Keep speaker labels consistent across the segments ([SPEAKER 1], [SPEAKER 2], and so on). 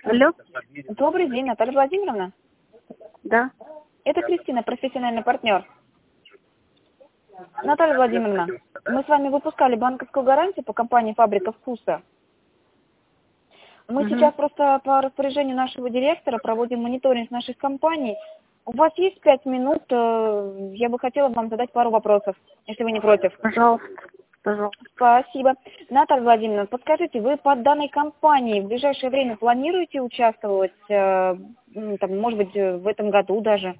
[SPEAKER 1] Алло?
[SPEAKER 2] Добрый день, Наталья Владимировна.
[SPEAKER 1] Да.
[SPEAKER 2] Это Кристина, профессиональный партнер. Наталья Владимировна, мы с вами выпускали банковскую гарантию по компании «Фабрика вкуса». Мы сейчас просто по распоряжению нашего директора проводим мониторинг наших компаний. У вас есть 5 минут? Я бы хотела вам задать пару вопросов, если вы не против.
[SPEAKER 1] Пожалуйста. Пожалуйста.
[SPEAKER 2] Спасибо. Наталья Владимировна, подскажите, вы по данной компании в ближайшее время планируете участвовать, может быть, в этом году даже?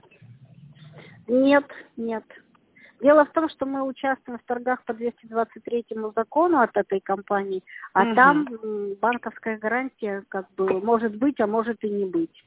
[SPEAKER 1] Нет, нет. Дело в том, что мы участвуем в торгах по 223 закону от этой компании, а там банковская гарантия как бы может быть, а может и не быть.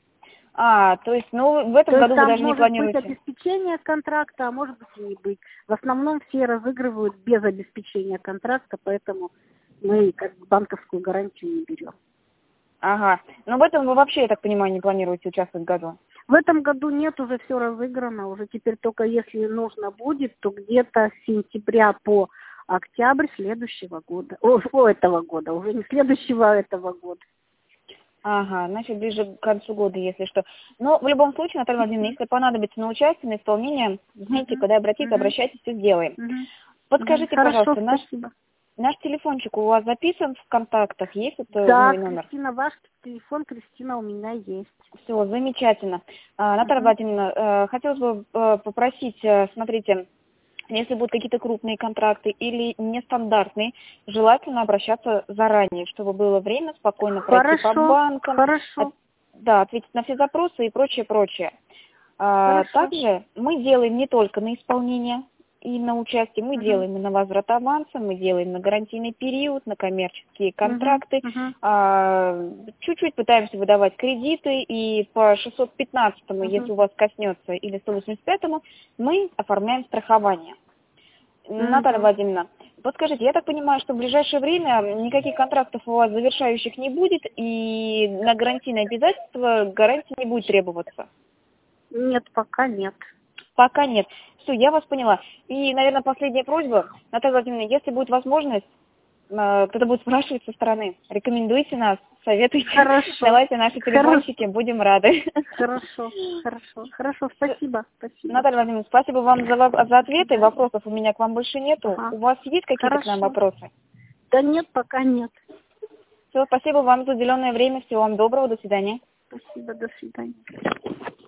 [SPEAKER 2] То есть, в этом году вы даже не планируете?
[SPEAKER 1] Может быть обеспечение контракта, а может быть и не быть. В основном все разыгрывают без обеспечения контракта, поэтому мы как бы банковскую гарантию не берем.
[SPEAKER 2] Ага. Но в этом вы вообще, я так понимаю, не планируете участвовать в году?
[SPEAKER 1] В этом году нет, уже все разыграно, уже теперь только если нужно будет, то где-то с сентября по октябрь следующего года, этого года, уже не следующего, а этого года.
[SPEAKER 2] Ага, значит, ближе к концу года, если что. Но в любом случае, Наталья Владимировна, если понадобится на участие, на исполнение, знаете, когда обратиться, обращайтесь, все сделаем. Подскажите,
[SPEAKER 1] Хорошо,
[SPEAKER 2] пожалуйста,
[SPEAKER 1] спасибо.
[SPEAKER 2] наш телефончик у вас записан в контактах? Есть это
[SPEAKER 1] Да,
[SPEAKER 2] мой номер?
[SPEAKER 1] Кристина, ваш телефон, Кристина, у меня есть.
[SPEAKER 2] Все, замечательно. Наталья Владимировна, хотелось бы попросить, смотрите, если будут какие-то крупные контракты или нестандартные, желательно обращаться заранее, чтобы было время спокойно пройти по банкам,
[SPEAKER 1] Хорошо.
[SPEAKER 2] ответить на все запросы и прочее. Также мы делаем не только на исполнение и на участие, мы делаем и на возврат аванса, мы делаем на гарантийный период, на коммерческие контракты. Чуть-чуть пытаемся выдавать кредиты, и по 615-му, если у вас коснется, или 185-му, мы оформляем страхование. Наталья Владимировна, подскажите, я так понимаю, что в ближайшее время никаких контрактов у вас завершающих не будет, и на гарантийные обязательства гарантия не будет требоваться?
[SPEAKER 1] Нет, пока нет.
[SPEAKER 2] Пока нет. Все, я вас поняла. И, наверное, последняя просьба, Наталья Владимировна, если будет возможность, кто-то будет спрашивать со стороны, рекомендуйте нас, советуйте, давайте наши телефончики, будем рады.
[SPEAKER 1] Хорошо, спасибо.
[SPEAKER 2] Наталья Владимировна, спасибо вам за ответы, вопросов у меня к вам больше нету. У вас есть какие-то к нам вопросы?
[SPEAKER 1] Да нет, пока нет.
[SPEAKER 2] Все, спасибо вам за уделенное время, всего вам доброго, до свидания.
[SPEAKER 1] Спасибо, до свидания.